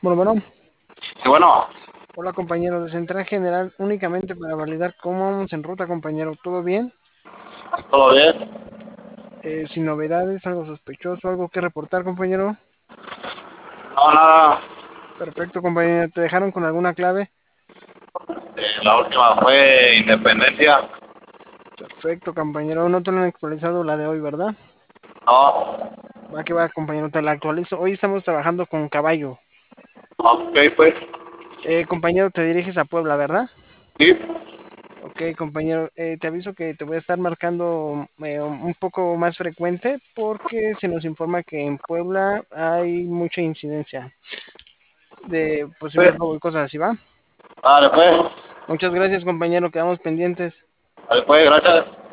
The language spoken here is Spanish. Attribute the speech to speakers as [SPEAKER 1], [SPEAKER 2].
[SPEAKER 1] Bueno,
[SPEAKER 2] Sí, bueno,
[SPEAKER 1] hola compañero de Central General, únicamente para validar cómo vamos en ruta, compañero. ¿Todo bien?
[SPEAKER 2] todo bien.
[SPEAKER 1] Sin novedades, algo sospechoso, algo que reportar, compañero.
[SPEAKER 2] No, nada.
[SPEAKER 1] Perfecto, compañero. ¿Te dejaron con alguna clave?
[SPEAKER 2] La última fue Independencia.
[SPEAKER 1] Perfecto, compañero. No te lo han actualizado la de hoy, ¿verdad?
[SPEAKER 2] No,
[SPEAKER 1] Va que va, compañero, te la actualizo. Hoy estamos trabajando con caballo.
[SPEAKER 2] ok, pues.
[SPEAKER 1] Compañero, te diriges a Puebla, ¿verdad?
[SPEAKER 2] Sí,
[SPEAKER 1] Ok, compañero, te aviso que te voy a estar marcando un poco más frecuente porque se nos informa que en Puebla hay mucha incidencia de
[SPEAKER 2] pues.
[SPEAKER 1] posibles robo y cosas así, ¿va?
[SPEAKER 2] Dale, pues.
[SPEAKER 1] Muchas gracias, compañero, quedamos pendientes.
[SPEAKER 2] Dale, pues, gracias.